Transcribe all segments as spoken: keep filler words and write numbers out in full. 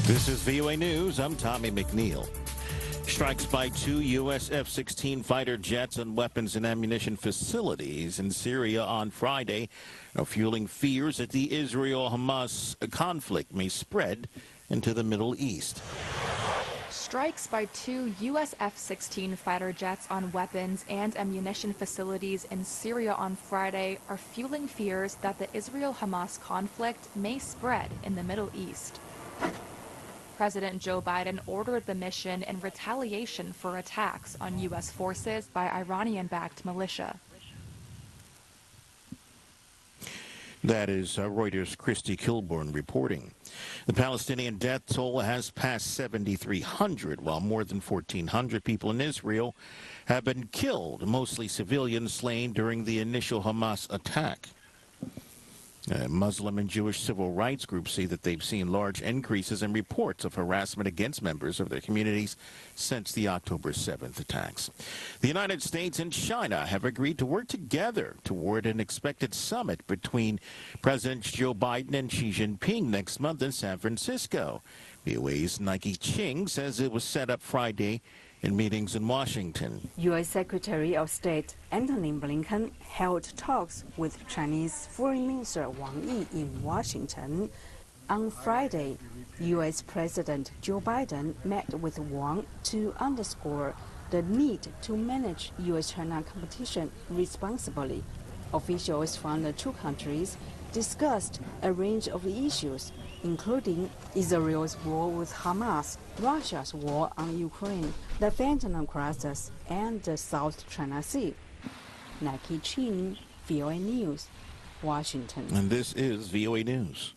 This is V O A News. I'm Tommy McNeil. Strikes by two U S F sixteen fighter jets and weapons and ammunition facilities in Syria on Friday are fueling fears that the Israel-Hamas conflict may spread into the Middle East. Strikes by two U S F sixteen fighter jets on weapons and ammunition facilities in Syria on Friday are fueling fears that the Israel-Hamas conflict may spread in the Middle East. President Joe Biden ordered the mission in retaliation for attacks on U S forces by Iranian-backed militia. That is uh, Reuters' Christy Kilborn reporting. The Palestinian death toll has passed seventy-three hundred, while more than fourteen hundred people in Israel have been killed, mostly civilians slain during the initial Hamas attack. Uh, Muslim and Jewish civil rights groups say that they've seen large increases in reports of harassment against members of their communities since the October seventh attacks. The United States and China have agreed to work together toward an expected summit between Presidents Joe Biden and Xi Jinping next month in San Francisco. V O A's Nike Ching says it was set up Friday in meetings in Washington. U S Secretary of State Antony Blinken held talks with Chinese Foreign Minister Wang Yi in Washington. On Friday, U S President Joe Biden met with Wang to underscore the need to manage U S China competition responsibly. Officials from the two countries discussed a range of issues, including Israel's war with Hamas, Russia's war on Ukraine, the fentanyl crisis, and the South China Sea. Nike Chin, V O A News, Washington. And this is V O A News.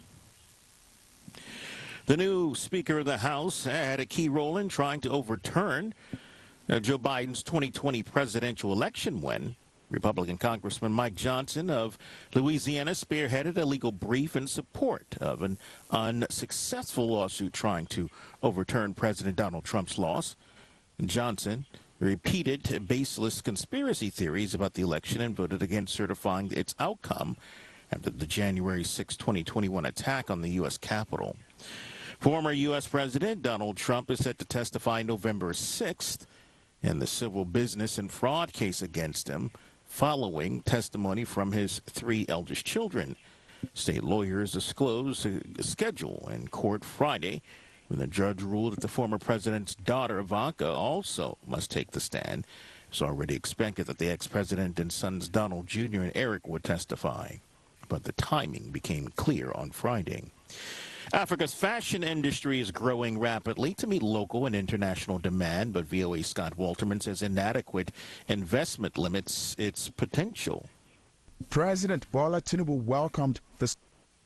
The new Speaker of the House had a key role in trying to overturn uh, Joe Biden's twenty twenty presidential election win. Republican Congressman Mike Johnson of Louisiana spearheaded a legal brief in support of an unsuccessful lawsuit trying to overturn President Donald Trump's loss. Johnson repeated baseless conspiracy theories about the election and voted against certifying its outcome after the January sixth, twenty twenty-one attack on the U S Capitol. Former U S President Donald Trump is set to testify November sixth in the civil business and fraud case against him, following testimony from his three eldest children. State lawyers disclosed a schedule in court Friday when the judge ruled that the former president's daughter, Ivanka, also must take the stand. It's already expected that the ex-president and sons Donald Junior and Eric would testify, but the timing became clear on Friday. Africa's fashion industry is growing rapidly to meet local and international demand, but V O A's Scott Walterman says inadequate investment limits its potential. President Bola Tinubu welcomed this.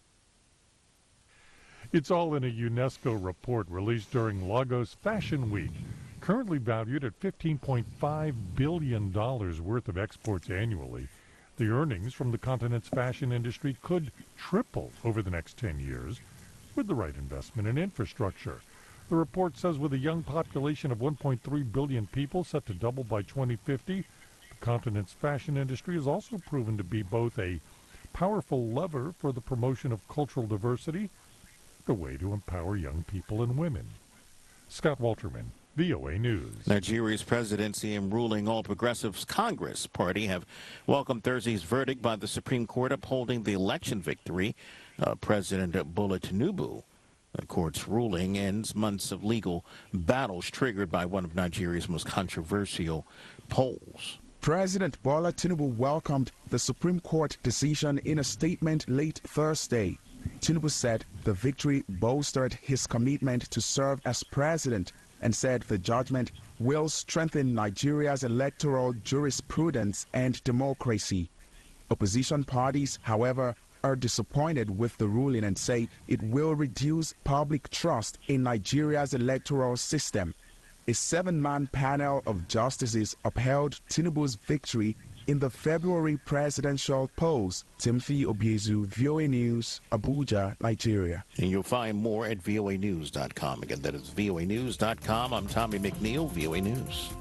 It's all in a UNESCO report released during Lagos Fashion Week, currently valued at fifteen point five billion dollars worth of exports annually. The earnings from the continent's fashion industry could triple over the next ten years. With the right investment in infrastructure. The report says with a young population of one point three billion people set to double by twenty fifty, the continent's fashion industry has also proven to be both a powerful lever for the promotion of cultural diversity, the way to empower young people and women. Scott Walterman, V O A News. Nigeria's presidency and ruling All Progressives Congress Party have welcomed Thursday's verdict by the Supreme Court upholding the election victory of President Bola Tinubu. The court's ruling ends months of legal battles triggered by one of Nigeria's most controversial polls. President Bola Tinubu welcomed the Supreme Court decision in a statement late Thursday. Tinubu said the victory bolstered his commitment to serve as president and said the judgment will strengthen Nigeria's electoral jurisprudence and democracy. Opposition parties, however, are disappointed with the ruling and say it will reduce public trust in Nigeria's electoral system. A seven-man panel of justices upheld Tinubu's victory in the February presidential polls. Timothy Obiezu, V O A News, Abuja, Nigeria. And you'll find more at V O A news dot com. Again, that is V O A news dot com. I'm Tommy McNeil, V O A News.